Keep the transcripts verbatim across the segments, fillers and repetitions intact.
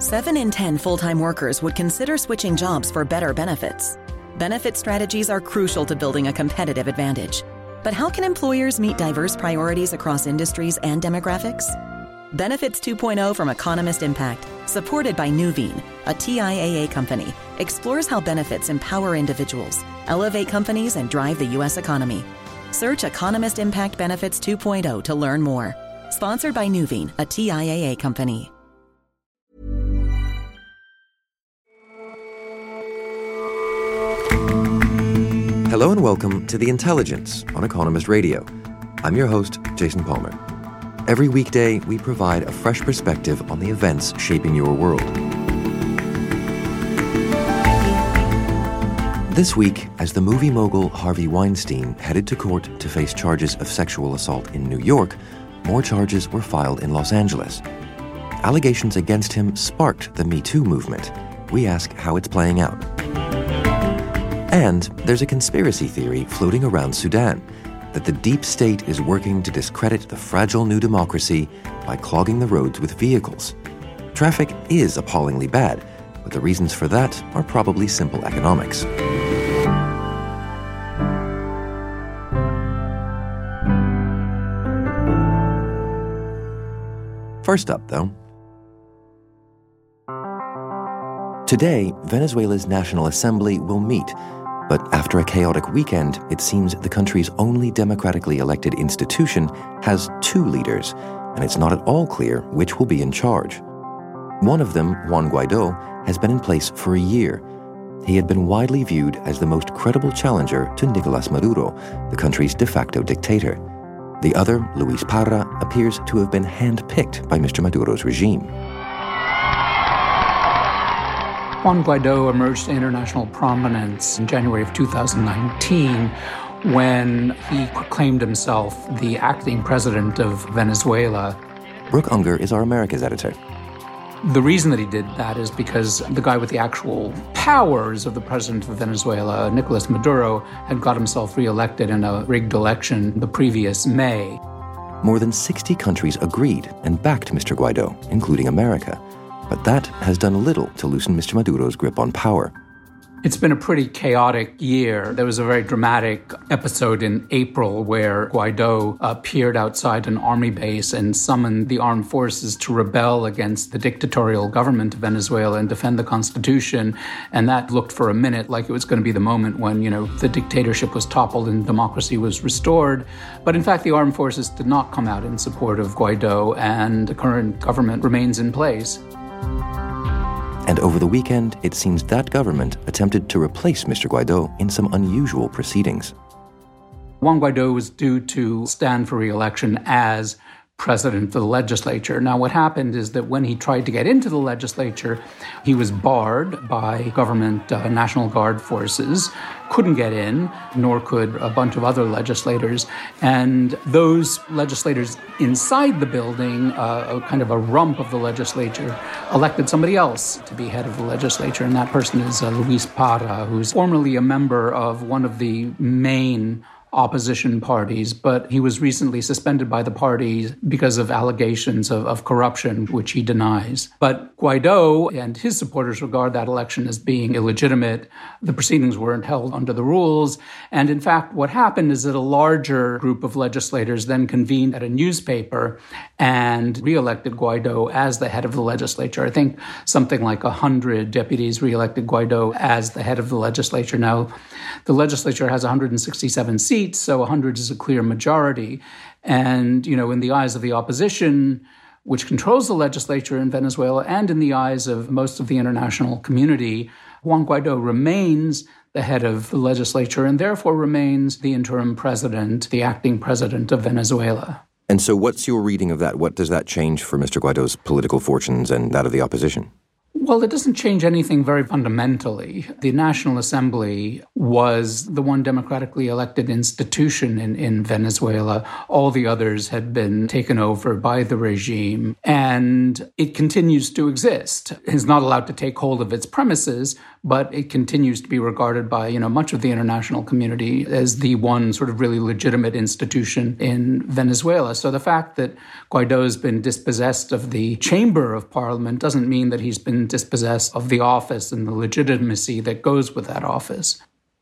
Seven in ten full-time workers would consider switching jobs for better benefits. Benefit strategies are crucial to building a competitive advantage. But how can employers meet diverse priorities across industries and demographics? Benefits two point oh from Economist Impact, supported by Nuveen, a T I A A company, explores how benefits empower individuals, elevate companies, and drive the U S economy. Search Economist Impact Benefits two point oh to learn more. Sponsored by Nuveen, a T I A A company. Hello and welcome to The Intelligence on Economist Radio. I'm your host, Jason Palmer. Every weekday, we provide a fresh perspective on the events shaping your world. This week, as the movie mogul Harvey Weinstein headed to court to face charges of sexual assault in New York, more charges were filed in Los Angeles. Allegations against him sparked the Me Too movement. We ask how it's playing out. And there's a conspiracy theory floating around Sudan that the deep state is working to discredit the fragile new democracy by clogging the roads with vehicles. Traffic is appallingly bad, but the reasons for that are probably simple economics. First up, though. Today, Venezuela's National Assembly will meet. But after a chaotic weekend, it seems the country's only democratically elected institution has two leaders, and it's not at all clear which will be in charge. One of them, Juan Guaidó, has been in place for a year. He had been widely viewed as the most credible challenger to Nicolás Maduro, the country's de facto dictator. The other, Luis Parra, appears to have been handpicked by Mister Maduro's regime. Juan Guaidó emerged to international prominence in January of two thousand nineteen when he proclaimed himself the acting president of Venezuela. Brooke Unger is our Americas editor. The reason that he did that is because the guy with the actual powers of the president of Venezuela, Nicolás Maduro, had got himself reelected in a rigged election the previous May. More than sixty countries agreed and backed Mister Guaidó, including America. But that has done little to loosen Mister Maduro's grip on power. It's been a pretty chaotic year. There was a very dramatic episode in April where Guaidó appeared outside an army base and summoned the armed forces to rebel against the dictatorial government of Venezuela and defend the constitution. And that looked for a minute like it was going to be the moment when, you know, the dictatorship was toppled and democracy was restored. But in fact, the armed forces did not come out in support of Guaidó, and the current government remains in place. And over the weekend, it seems that government attempted to replace Mister Guaidó in some unusual proceedings. Juan Guaidó was due to stand for re-election as president of the legislature. Now, what happened is that when he tried to get into the legislature, he was barred by government uh, National Guard forces, couldn't get in, nor could a bunch of other legislators. And those legislators inside the building, uh, a kind of a rump of the legislature, elected somebody else to be head of the legislature. And that person is uh, Luis Parra, who's formerly a member of one of the main opposition parties, but he was recently suspended by the party because of allegations of, of corruption, which he denies. But Guaidó and his supporters regard that election as being illegitimate. The proceedings weren't held under the rules. And in fact, what happened is that a larger group of legislators then convened at a newspaper and re-elected Guaidó as the head of the legislature. I think something like one hundred deputies re-elected Guaidó as the head of the legislature. Now, the legislature has one hundred sixty-seven seats, so one hundred is a clear majority. And, you know, in the eyes of the opposition, which controls the legislature in Venezuela, and in the eyes of most of the international community, Juan Guaidó remains the head of the legislature and therefore remains the interim president, the acting president of Venezuela. And so what's your reading of that? What does that change for Mister Guaidó's political fortunes and that of the opposition? Well, it doesn't change anything very fundamentally. The National Assembly was the one democratically elected institution in, in Venezuela. All the others had been taken over by the regime, and it continues to exist. It's not allowed to take hold of its premises, but it continues to be regarded by, you know, much of the international community as the one sort of really legitimate institution in Venezuela. So the fact that Guaido's been dispossessed of the chamber of parliament doesn't mean that he's been dispossessed of the office and the legitimacy that goes with that office.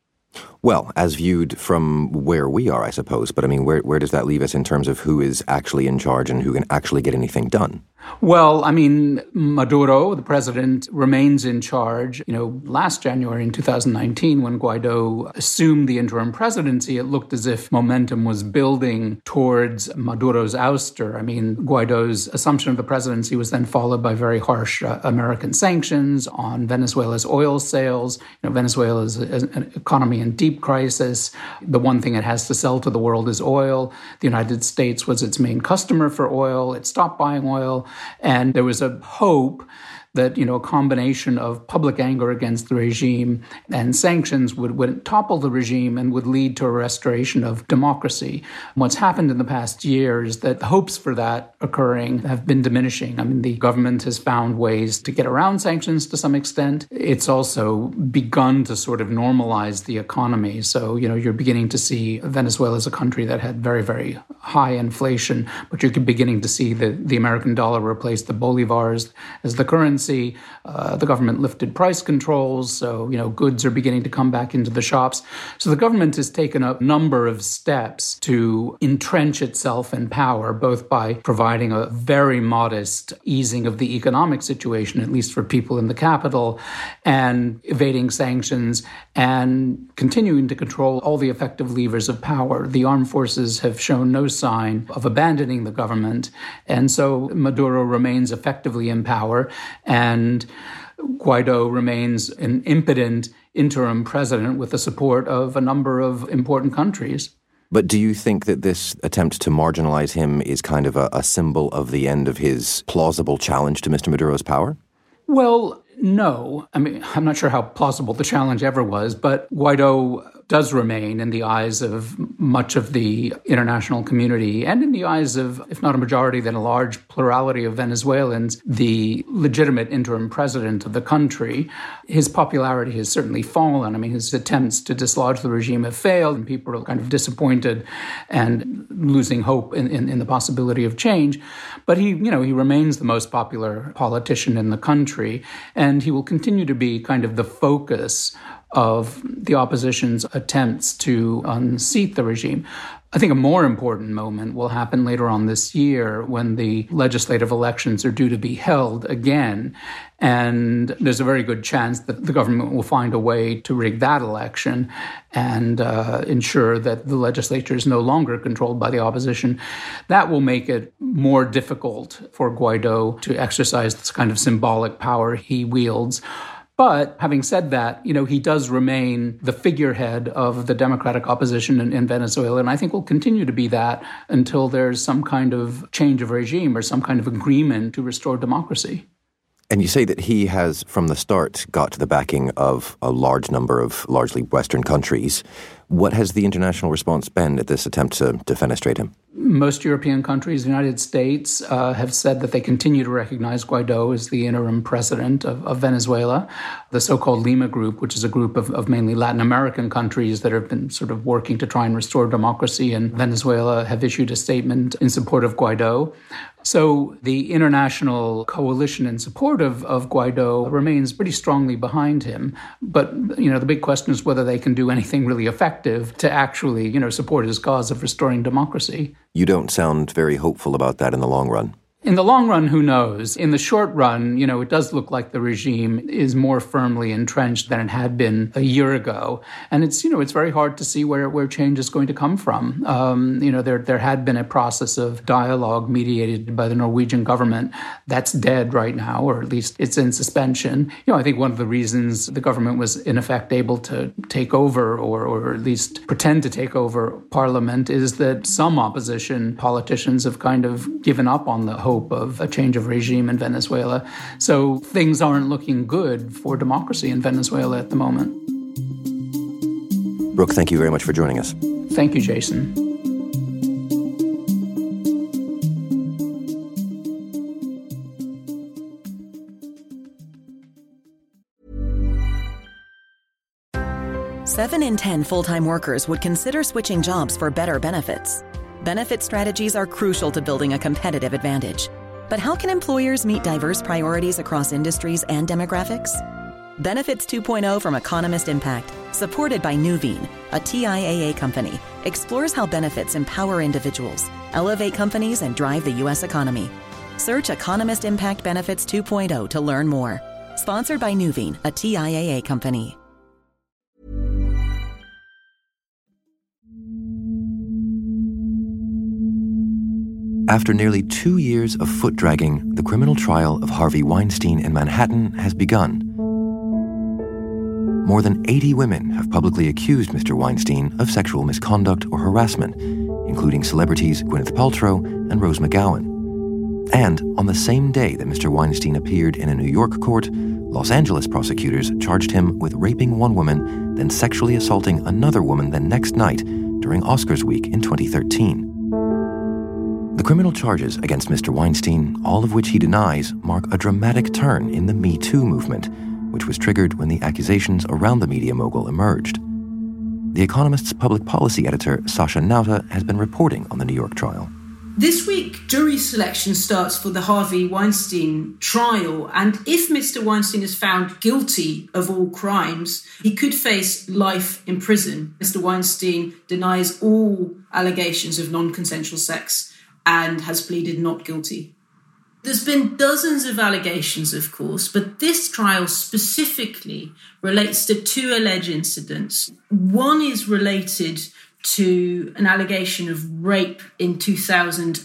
Well, as viewed from where we are, I suppose. But I mean, where where does that leave us in terms of who is actually in charge and who can actually get anything done? Well, I mean, Maduro, the president, remains in charge. You know, last January in two thousand nineteen, when Guaido assumed the interim presidency, it looked as if momentum was building towards Maduro's ouster. I mean, Guaido's assumption of the presidency was then followed by very harsh uh, American sanctions on Venezuela's oil sales. You know, Venezuela is an economy in deep crisis. The one thing it has to sell to the world is oil. The United States was its main customer for oil. It stopped buying oil. And there was a hope that, you know, a combination of public anger against the regime and sanctions would, would topple the regime and would lead to a restoration of democracy. What's happened in the past year is that hopes for that occurring have been diminishing. I mean, the government has found ways to get around sanctions to some extent. It's also begun to sort of normalize the economy. So, you know, you're beginning to see Venezuela as a country that had very, very high inflation, but you're beginning to see the, the American dollar replace the bolivars as the currency. Uh, the government lifted price controls, so, you know, goods are beginning to come back into the shops. So the government has taken a number of steps to entrench itself in power, both by providing a very modest easing of the economic situation, at least for people in the capital, and evading sanctions, and continuing to control all the effective levers of power. The armed forces have shown no sign of abandoning the government, and so Maduro remains effectively in power. And Guaido remains an impotent interim president with the support of a number of important countries. But do you think that this attempt to marginalize him is kind of a, a symbol of the end of his plausible challenge to Mister Maduro's power? Well, no. I mean, I'm not sure how plausible the challenge ever was, but Guaido does remain in the eyes of much of the international community and in the eyes of, if not a majority, then a large plurality of Venezuelans, the legitimate interim president of the country. His popularity has certainly fallen. I mean, his attempts to dislodge the regime have failed, and people are kind of disappointed and losing hope in, in, in the possibility of change. But he, you know, he remains the most popular politician in the country, and he will continue to be kind of the focus of the opposition's attempts to unseat the regime. I think a more important moment will happen later on this year when the legislative elections are due to be held again. And there's a very good chance that the government will find a way to rig that election and uh, ensure that the legislature is no longer controlled by the opposition. That will make it more difficult for Guaido to exercise this kind of symbolic power he wields. But having said that, you know, he does remain the figurehead of the democratic opposition in, in Venezuela, and I think will continue to be that until there's some kind of change of regime or some kind of agreement to restore democracy. And you say that he has, from the start, got the backing of a large number of largely Western countries. What has the international response been at this attempt to defenestrate him? Most European countries, the United States, uh, have said that they continue to recognize Guaido as the interim president of, of Venezuela. The so-called Lima Group, which is a group of, of mainly Latin American countries that have been sort of working to try and restore democracy in Venezuela, have issued a statement in support of Guaido. So the international coalition in support of, of Guaido remains pretty strongly behind him. But, you know, the big question is whether they can do anything really effective to actually, you know, support his cause of restoring democracy. You don't sound very hopeful about that in the long run. In the long run, who knows? In the short run, you know, it does look like the regime is more firmly entrenched than it had been a year ago. And it's, you know, it's very hard to see where, where change is going to come from. Um, you know, there, there had been a process of dialogue mediated by the Norwegian government. That's dead right now, or at least it's in suspension. You know, I think one of the reasons the government was in effect able to take over or, or at least pretend to take over parliament is that some opposition politicians have kind of given up on the hope of a change of regime in Venezuela. So things aren't looking good for democracy in Venezuela at the moment. Brooke, thank you very much for joining us. Thank you, Jason. Seven in ten full-time workers would consider switching jobs for better benefits. Benefit strategies are crucial to building a competitive advantage. But how can employers meet diverse priorities across industries and demographics? Benefits two point oh from Economist Impact, supported by Nuveen, a T I A A company, explores how benefits empower individuals, elevate companies, and drive the U S economy. Search Economist Impact Benefits two point oh to learn more. Sponsored by Nuveen, a T I A A company. After nearly two years of foot-dragging, the criminal trial of Harvey Weinstein in Manhattan has begun. More than eighty women have publicly accused Mister Weinstein of sexual misconduct or harassment, including celebrities Gwyneth Paltrow and Rose McGowan. And on the same day that Mister Weinstein appeared in a New York court, Los Angeles prosecutors charged him with raping one woman, then sexually assaulting another woman the next night during Oscars week in twenty thirteen. The criminal charges against Mister Weinstein, all of which he denies, mark a dramatic turn in the Me Too movement, which was triggered when the accusations around the media mogul emerged. The Economist's public policy editor, Sasha Nauta, has been reporting on the New York trial. This week, jury selection starts for the Harvey Weinstein trial, and if Mister Weinstein is found guilty of all crimes, he could face life in prison. Mister Weinstein denies all allegations of non-consensual sex and has pleaded not guilty. There's been dozens of allegations, of course, but this trial specifically relates to two alleged incidents. One is related to an allegation of rape in two thousand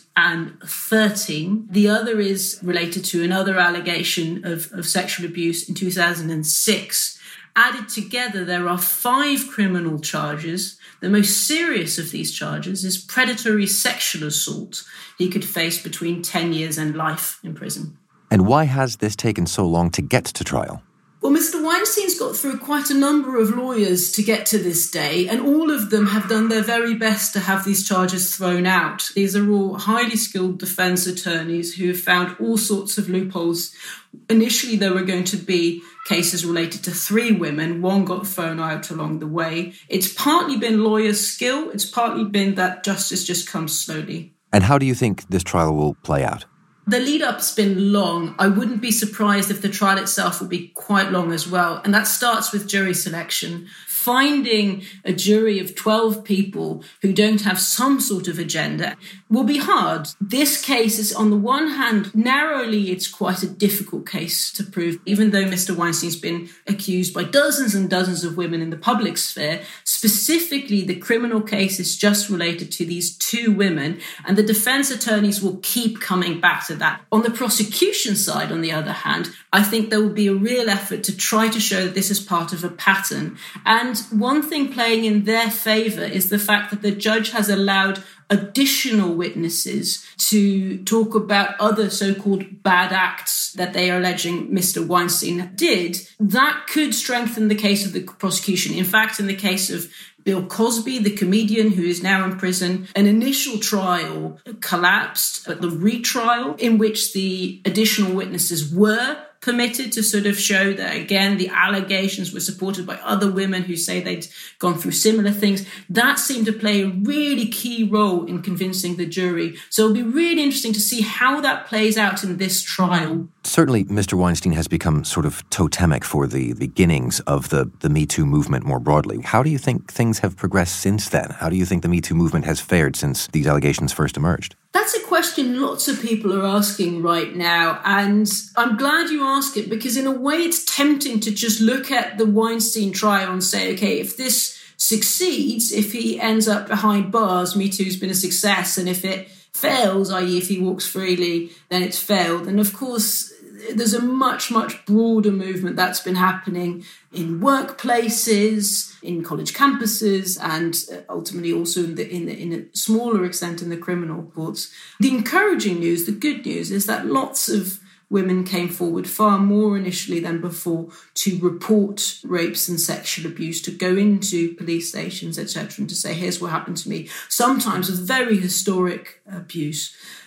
thirteen. The other is related to another allegation of, of sexual abuse in two thousand six. Added together, there are five criminal charges. The most serious of these charges is predatory sexual assault. He could face between ten years and life in prison. And why has this taken so long to get to trial? Well, Mister Weinstein's got through quite a number of lawyers to get to this day, and all of them have done their very best to have these charges thrown out. These are all highly skilled defense attorneys who have found all sorts of loopholes. Initially, there were going to be cases related to three women. One got thrown out along the way. It's partly been lawyer skill. It's partly been that justice just comes slowly. And how do you think this trial will play out? The lead-up's been long. I wouldn't be surprised if the trial itself will be quite long as well. And that starts with jury selection. Finding a jury of twelve people who don't have some sort of agenda will be hard. This case is, on the one hand, narrowly, it's quite a difficult case to prove, even though Mister Weinstein's been accused by dozens and dozens of women in the public sphere. Specifically, the criminal case is just related to these two women, and the defense attorneys will keep coming back to that. On the prosecution side, on the other hand, I think there will be a real effort to try to show that this is part of a pattern. And one thing playing in their favour is the fact that the judge has allowed additional witnesses to talk about other so-called bad acts that they are alleging Mister Weinstein did. That could strengthen the case of the prosecution. In fact, in the case of Bill Cosby, the comedian who is now in prison, an initial trial collapsed at the retrial in which the additional witnesses were permitted to sort of show that, again, the allegations were supported by other women who say they'd gone through similar things. That seemed to play a really key role in convincing the jury. So it'll be really interesting to see how that plays out in this trial. Certainly, Mister Weinstein has become sort of totemic for the beginnings of the, the Me Too movement more broadly. How do you think things have progressed since then? How do you think the Me Too movement has fared since these allegations first emerged? That's a question lots of people are asking right now, and I'm glad you ask it, because in a way it's tempting to just look at the Weinstein trial and say, okay, if this succeeds, if he ends up behind bars, Me Too's been a success, and if it fails, that is if he walks freely, then it's failed. And of course, there's a much, much broader movement that's been happening in workplaces, in college campuses, and ultimately also in, the, in, the, in a smaller extent in the criminal courts. The encouraging news, the good news, is that lots of women came forward far more initially than before to report rapes and sexual abuse, to go into police stations, et cetera, and to say, here's what happened to me, sometimes with very historic abuse.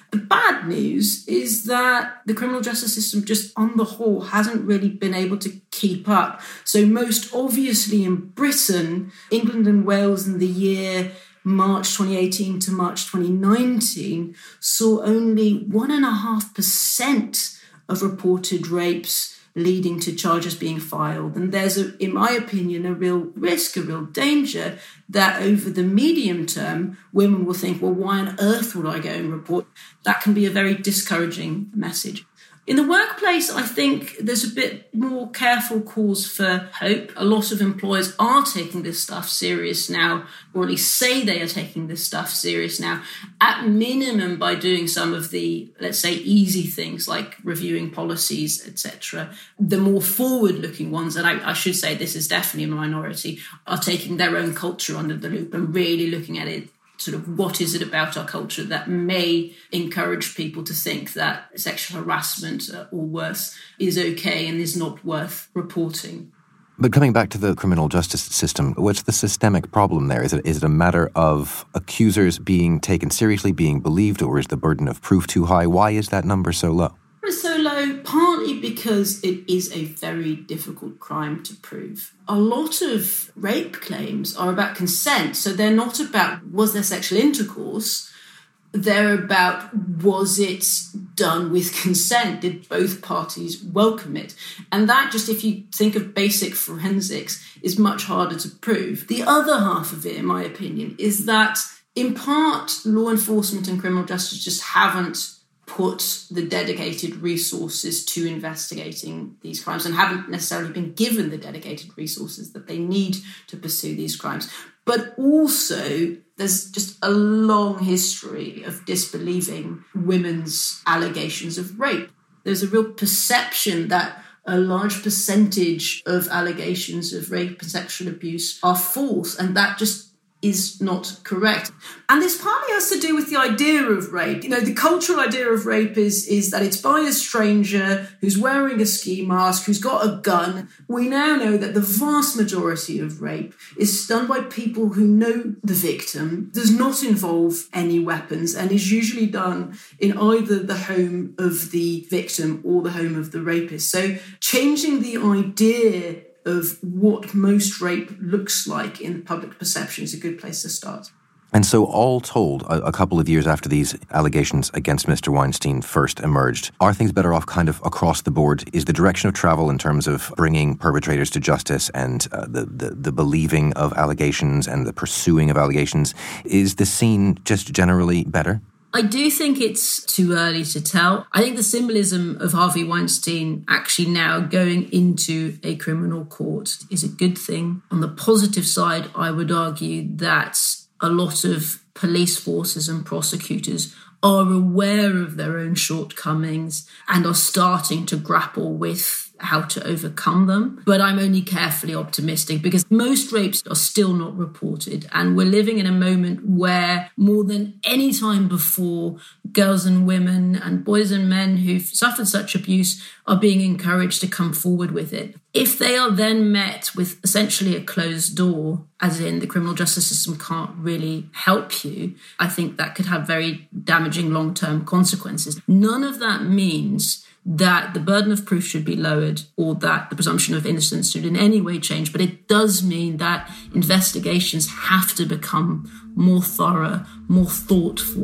The bad news is that the criminal justice system just on the whole hasn't really been able to keep up. So most obviously in Britain, England and Wales in the year March twenty eighteen to March twenty nineteen saw only one and a half percent of reported rapes leading to charges being filed. And there's, a, in my opinion, a real risk, a real danger that over the medium term, women will think, well, why on earth would I go and report? That can be a very discouraging message. In the workplace, I think there's a bit more careful cause for hope. A lot of employers are taking this stuff serious now, or at least say they are taking this stuff serious now, at minimum by doing some of the, let's say, easy things like reviewing policies, et cetera. The more forward-looking ones, and I, I should say this is definitely a minority, are taking their own culture under the loop and really looking at it sort of what is it about our culture that may encourage people to think that sexual harassment uh, or worse is okay and is not worth reporting. But coming back to the criminal justice system, what's the systemic problem there? Is it is it a matter of accusers being taken seriously, being believed, or is the burden of proof too high? Why is that number so low? It's so low, partly because it is a very difficult crime to prove. A lot of rape claims are about consent, so they're not about was there sexual intercourse, they're about was it done with consent, did both parties welcome it? And that just, if you think of basic forensics, is much harder to prove. The other half of it, in my opinion, is that in part law enforcement and criminal justice just haven't put the dedicated resources to investigating these crimes and haven't necessarily been given the dedicated resources that they need to pursue these crimes. But also, there's just a long history of disbelieving women's allegations of rape. There's a real perception that a large percentage of allegations of rape and sexual abuse are false, and that just is not correct. And this partly has to do with the idea of rape. You know, the cultural idea of rape is, is that it's by a stranger who's wearing a ski mask, who's got a gun. We now know that the vast majority of rape is done by people who know the victim, does not involve any weapons, and is usually done in either the home of the victim or the home of the rapist. So changing the idea of what most rape looks like in the public perception is a good place to start. And so all told, a, a couple of years after these allegations against Mister Weinstein first emerged, are things better off kind of across the board? Is the direction of travel in terms of bringing perpetrators to justice and uh, the, the, the believing of allegations and the pursuing of allegations, is the scene just generally better? I do think it's too early to tell. I think the symbolism of Harvey Weinstein actually now going into a criminal court is a good thing. On the positive side, I would argue that a lot of police forces and prosecutors are aware of their own shortcomings and are starting to grapple with how to overcome them. But I'm only carefully optimistic because most rapes are still not reported. And we're living in a moment where more than any time before, girls and women and boys and men who've suffered such abuse are being encouraged to come forward with it. If they are then met with essentially a closed door, as in the criminal justice system can't really help you, I think that could have very damaging long-term consequences. None of that means that the burden of proof should be lowered or that the presumption of innocence should in any way change. But it does mean that investigations have to become more thorough, more thoughtful,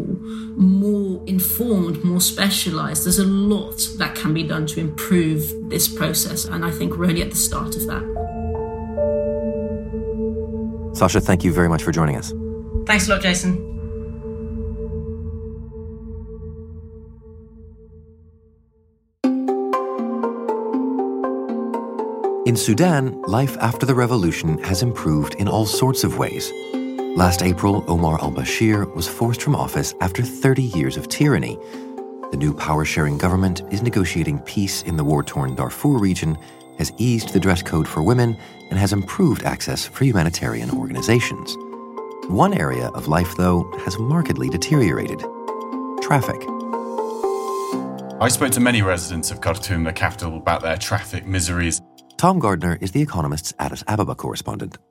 more informed, more specialised. There's a lot that can be done to improve this process. And I think we're only at the start of that. Sasha, thank you very much for joining us. Thanks a lot, Jason. In Sudan, life after the revolution has improved in all sorts of ways. Last April, Omar al-Bashir was forced from office after thirty years of tyranny. The new power-sharing government is negotiating peace in the war-torn Darfur region, has eased the dress code for women, and has improved access for humanitarian organizations. One area of life, though, has markedly deteriorated: traffic. I spoke to many residents of Khartoum, the capital, about their traffic miseries. Tom Gardner is The Economist's Addis Ababa correspondent.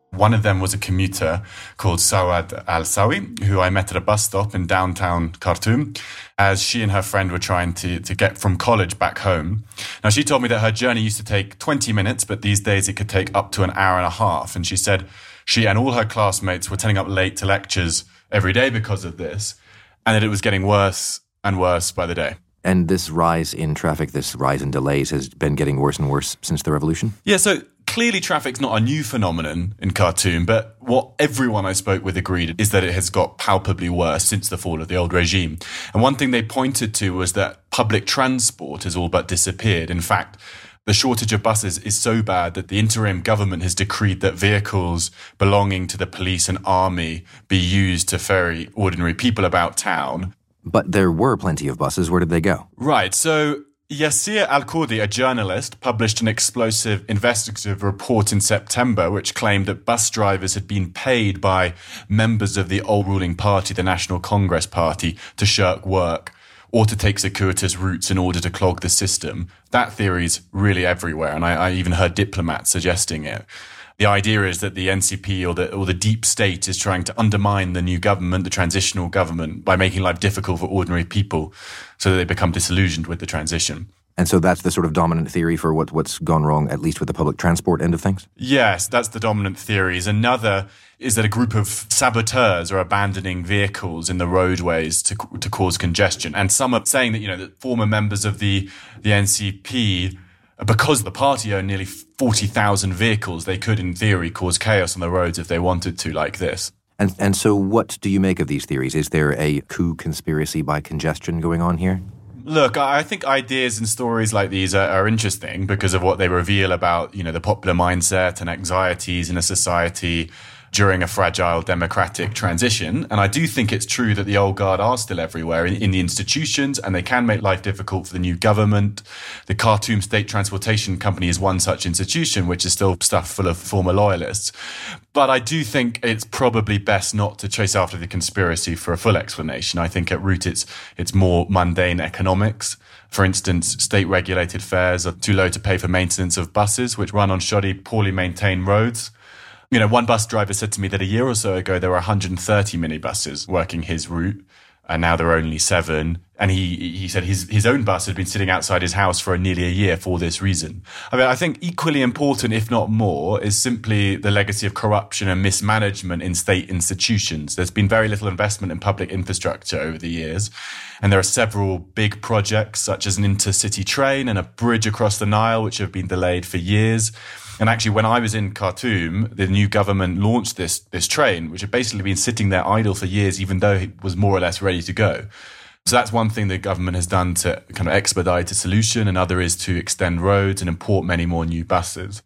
One of them was a commuter called Sawad Al-Sawi, who I met at a bus stop in downtown Khartoum as she and her friend were trying to, to get from college back home. Now, she told me that her journey used to take twenty minutes, but these days it could take up to an hour and a half. And she said she and all her classmates were turning up late to lectures every day because of this, and that it was getting worse and worse by the day. And this rise in traffic, this rise in delays has been getting worse and worse since the revolution? Yeah, so clearly traffic's not a new phenomenon in Khartoum, but what everyone I spoke with agreed is that it has got palpably worse since the fall of the old regime. And one thing they pointed to was that public transport has all but disappeared. In fact, the shortage of buses is so bad that the interim government has decreed that vehicles belonging to the police and army be used to ferry ordinary people about town. But there were plenty of buses. Where did they go? Right. So Yassir Al-Kurdi, a journalist, published an explosive investigative report in September which claimed that bus drivers had been paid by members of the old ruling party, the National Congress Party, to shirk work or to take circuitous routes in order to clog the system. That theory's really everywhere, and I, I even heard diplomats suggesting it. The idea is that the N C P or the or the deep state is trying to undermine the new government, the transitional government, by making life difficult for ordinary people so that they become disillusioned with the transition. And so that's the sort of dominant theory for what, what's gone wrong, at least with the public transport end of things? Yes, that's the dominant theory. Another is that a group of saboteurs are abandoning vehicles in the roadways to to cause congestion. And some are saying that, you know, that former members of the, the N C P, because the party owned nearly forty thousand vehicles, they could, in theory, cause chaos on the roads if they wanted to, like this. And and so what do you make of these theories? Is there a coup conspiracy by congestion going on here? Look, I think ideas and stories like these are, are interesting because of what they reveal about, you know, the popular mindset and anxieties in a society during a fragile democratic transition. And I do think it's true that the old guard are still everywhere in, in the institutions, and they can make life difficult for the new government. The Khartoum State Transportation Company is one such institution, which is still stuffed full of former loyalists. But I do think it's probably best not to chase after the conspiracy for a full explanation. I think at root it's it's more mundane economics. For instance, state-regulated fares are too low to pay for maintenance of buses, which run on shoddy, poorly maintained roads. You know, one bus driver said to me that a year or so ago, there were one hundred thirty minibuses working his route, and now there are only seven. And he he said his, his own bus had been sitting outside his house for nearly a year for this reason. I mean, I think equally important, if not more, is simply the legacy of corruption and mismanagement in state institutions. There's been very little investment in public infrastructure over the years. And there are several big projects, such as an intercity train and a bridge across the Nile, which have been delayed for years. And actually, when I was in Khartoum, the new government launched this this train, which had basically been sitting there idle for years, even though it was more or less ready to go. So that's one thing the government has done to kind of expedite a solution. Another is to extend roads and import many more new buses.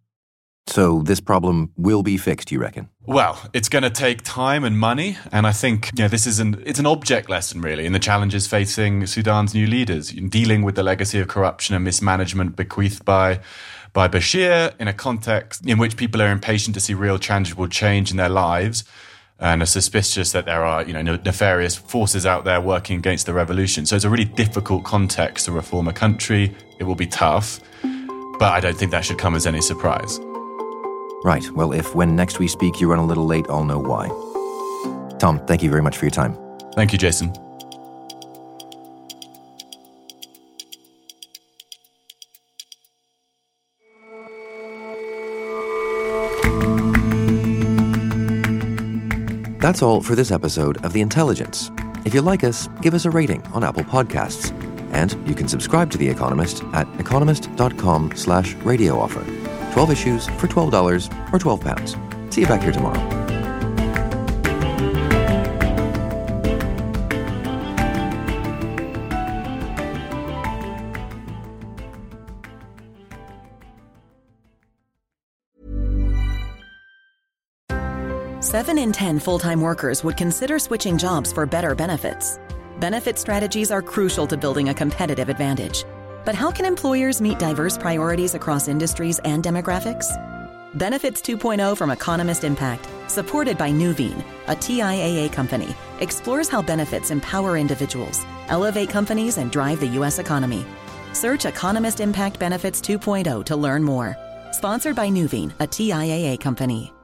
So this problem will be fixed, you reckon? Well, it's going to take time and money. And I think, you know, this is an, it's an object lesson, really, in the challenges facing Sudan's new leaders, in dealing with the legacy of corruption and mismanagement bequeathed by by Bashir in a context in which people are impatient to see real tangible change in their lives and are suspicious that there are, you know, nefarious forces out there working against the revolution. So it's a really difficult context to reform a country. It will be tough, but I don't think that should come as any surprise. Right. Well, if when next we speak you run a little late, I'll know why. Tom, thank you very much for your time. Thank you, Jason. That's all for this episode of The Intelligence. If you like us, give us a rating on Apple Podcasts. And you can subscribe to The Economist at economist.com slash radio offer. twelve issues for twelve dollars or twelve pounds. See you back here tomorrow. Seven in ten full-time workers would consider switching jobs for better benefits. Benefit strategies are crucial to building a competitive advantage. But how can employers meet diverse priorities across industries and demographics? Benefits two point oh from Economist Impact, supported by Nuveen, a T I A A company, explores how benefits empower individuals, elevate companies, and drive the U S economy. Search Economist Impact Benefits two point oh to learn more. Sponsored by Nuveen, a T I A A company.